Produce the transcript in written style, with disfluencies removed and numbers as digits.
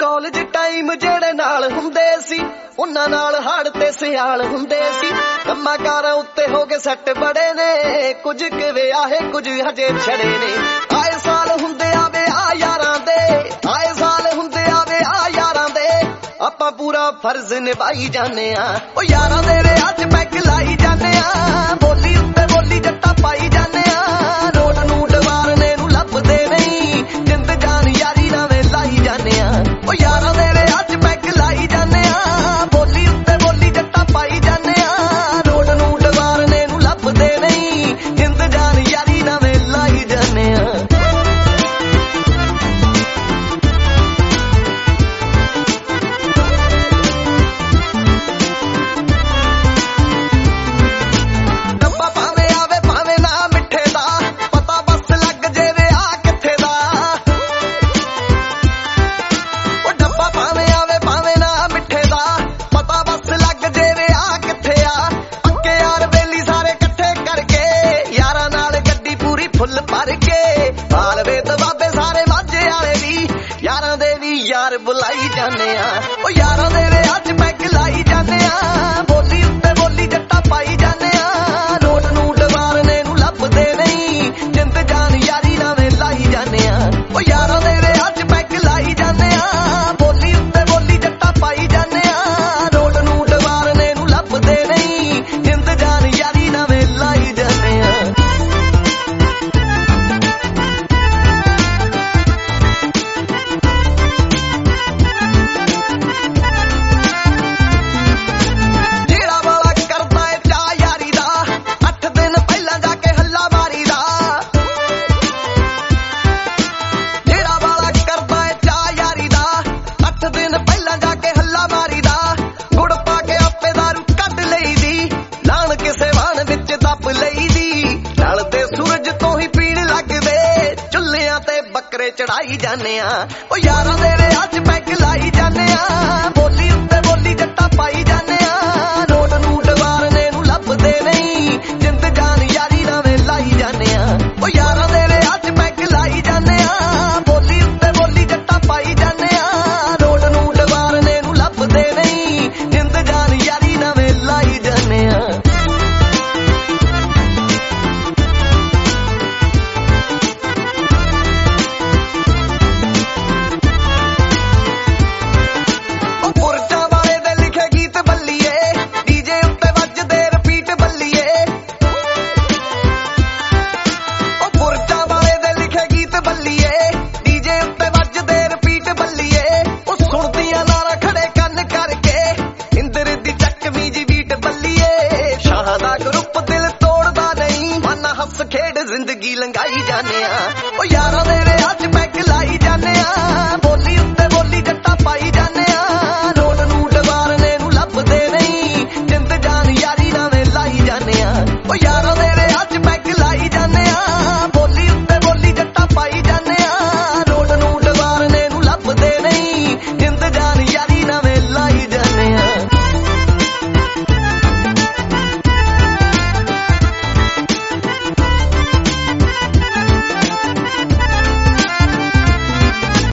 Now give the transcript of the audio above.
College time ਜਿਹੜੇ ਨਾਲ ਹੁੰਦੇ ਸੀ ਉਹਨਾਂ ਨਾਲ ਹੜ ਤੇ ਸਿਆਲ ਹੁੰਦੇ ਸੀ। ਕੰਮਾਂ ਕਾਰਾਂ ਉੱਤੇ ਹੋ ਕੇ ਸੱਟ ਬੜੇ ਨੇ, ਕੁਝ ਕਿ ਵਿਆਹੇ ਕੁਝ ਹਜੇ ਛੜੇ ਨੇ। ਆਏ ਸਾਲ ਹੁੰਦੇ ਆਵੇ ਆ ਯਾਰਾਂ ਦੇ, ਆਏ ਸਾਲ ਹੁੰਦੇ ਆਵੇ ਆ ਯਾਰਾਂ ਦੇ, ਆਪਾਂ ਪੂਰਾ ਫਰਜ਼ ਨਿਭਾਈ ਜਾਂਦੇ ਆ। ਉਹ ਯਾਰਾਂ ਦੇ ਵਿਆਹ 'ਚ ਪੈਗ ਲਾਈ ਜਾਂਦੇ ਆ, ਬੋਲੀ ਉੱਤੇ ਬੋਲੀ ਜੱਟਾ ਪਾਈ ਜਾਂਦੇ ਆ। ਨੋਟ ਨੂਟ ਵਾਰਨੇ ਨੂੰ ਲੱਭਦੇ ਨਹੀਂ, ਜਿੰਦ ਜਾਨ ਯਾਰੀ ਨਾਵੇਂ ਲਾਈ ਜਾਂਦੇ ਆ। ਉਹ ਯਾਰਾਂ ਦੇ ਵਿਆਹ 'ਚ ਪੈਗ ਲਾਈ ਜਾਂਦੇ ਆ, ਬੋਲੀ ਉੱਤੇ ਬੋਲੀ ਜੱਟਾ ਪਾਈ ਜਾਂਦੇ ਆ। ਨੋਟ ਨੂਟ ਵਾਰਨੇ ਨੂੰ ਲੱਭਦੇ ਨਹੀਂ, ਜਿੰਦ ਜਾਨ ਯਾਰੀ ਨਾਵੇਂ ਲਾਈ ਜਾਂਦੇ ਆ। ਫੁੱਲ ਭਰ ਕੇ ਬਾਲਵੇ ਦਬਾਬੇ ਸਾਰੇ ਮਾਝੇ ਵਾਲੇ ਵੀ, ਯਾਰਾਂ ਦੇ ਵੀ ਯਾਰ ਬੁਲਾਈ ਜਾਂਦੇ ਆ। ਉਹ ਯਾਰਾਂ ਦੇ ਵਿਆਹ 'ਚ ਪੈਗ ਲਾਈ ਜਾਂਦੇ ਆ, ਬੋਲੀ ਉੱਤੇ ਬੋਲੀ ਜੱਟਾ ਪਾਈ ਜਾਂਦੇ ਆ। ਨੋਟ ਨੂਟ ਵਾਰਨੇ ਨੂੰ ਲੱਭਦੇ ਨਹੀਂ, ਜਿੰਦ ਜਾਨ ਯਾਰੀ ਨਾਵੇਂ ਲਾਈ ਜਾਂਦੇ ਆ। ਉਹ ਯਾਰਾਂ ਦੇ ਵਿਆਹ 'ਚ ਪੈਗ ਲਾਈ ਜਾਂਦੇ ਆ, ਬੋਲੀ ਉੱਤੇ ਬੋਲੀ ਜੱਟਾ ਪਾਈ ਜਾਂਦੇ ਆ। ਨੋਟ ਨੂਟ ਵਾਰਨੇ ਨੂੰ ਲੱਭਦੇ ਨਹੀਂ, ਜਿੰਦ ਜਾਨ ਯਾਰੀ ਨਾਵੇਂ ਲਾਈ ਜਾਂਦੇ ਆ। ਚੜਾਈ ਜਾਂਦੇ ਆ। ਉਹ ਯਾਰਾਂ ਦੇ ਵਿਆਹ 'ਚ ਪੈਗ ਲਾਈ ਜਾਂਦੇ ਆ, ਬੋਲੀ ਉੱਤੇ ਬੋਲੀ ਜੱਟਾ ਪਾਈ ਜਾਂਦੇ ਆ। ਨੋਟ ਨੂਟ ਵਾਰਨੇ ਨੂੰ ਲੱਭਦੇ ਨਹੀਂ, ਜਿੰਦ ਜਾਨ ਯਾਰੀ ਨਾਵੇਂ ਲਾਈ ਜਾਂਦੇ ਆ। ਉਹ ਯਾਰਾਂ ਦੇ ਵਿਆਹ 'ਚ ਪੈਗ ਲਾਈ ਜਾਂਦੇ ਆ, ਬੋਲੀ ਉੱਤੇ ਬੋਲੀ ਜੱਟਾ ਪਾਈ ਜਾਂਦੇ ਆ। ਨੋਟ ਨੂਟ ਵਾਰਨੇ ਨੂੰ ਲੱਭਦੇ ਨਹੀਂ, ਜਿੰਦ ਜਾਨ ਯਾਰੀ ਨਾਵੇਂ ਲਾਈ ਜਾਂਦੇ ਆ। ਜ਼ਿੰਦਗੀ ਲੰਘਾਈ ਜਾਂਦੇ ਆ। ਉਹ ਯਾਰਾਂ ਦੇ ਵਿਆਹ 'ਚ ਪੈਗ ਲਾਈ ਜਾਂਦੇ ਆ, ਬੋਲੀ ਉੱਤੇ ਬੋਲੀ ਜੱਟਾ ਪਾਈ ਜਾਂਦੇ